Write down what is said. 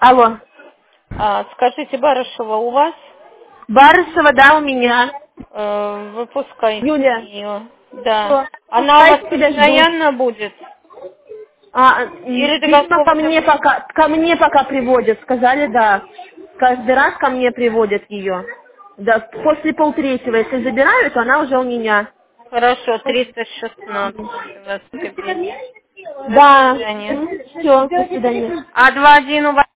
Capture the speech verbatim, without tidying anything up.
Алло. А, скажите, Барышева у вас? Барышева, да, у меня. Э, выпускайте Юля. ее. Да. Что? Она у вас Пускай тебя ждут. постоянно будет? А, Или до письма ко какого-то мне времени? пока, ко мне пока приводят. Сказали, да. Каждый раз ко мне приводят ее. Да, после полтретьего, если забирают, она уже у меня. Хорошо, триста шестнадцать у вас в кабине. До Да. свидания. Все, до свидания. А два один у вас?